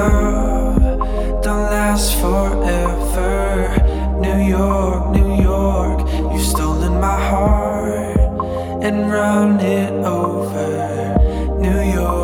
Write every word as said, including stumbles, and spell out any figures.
love don't last forever. New York, New York, you've stolen my heart and run it over. New York.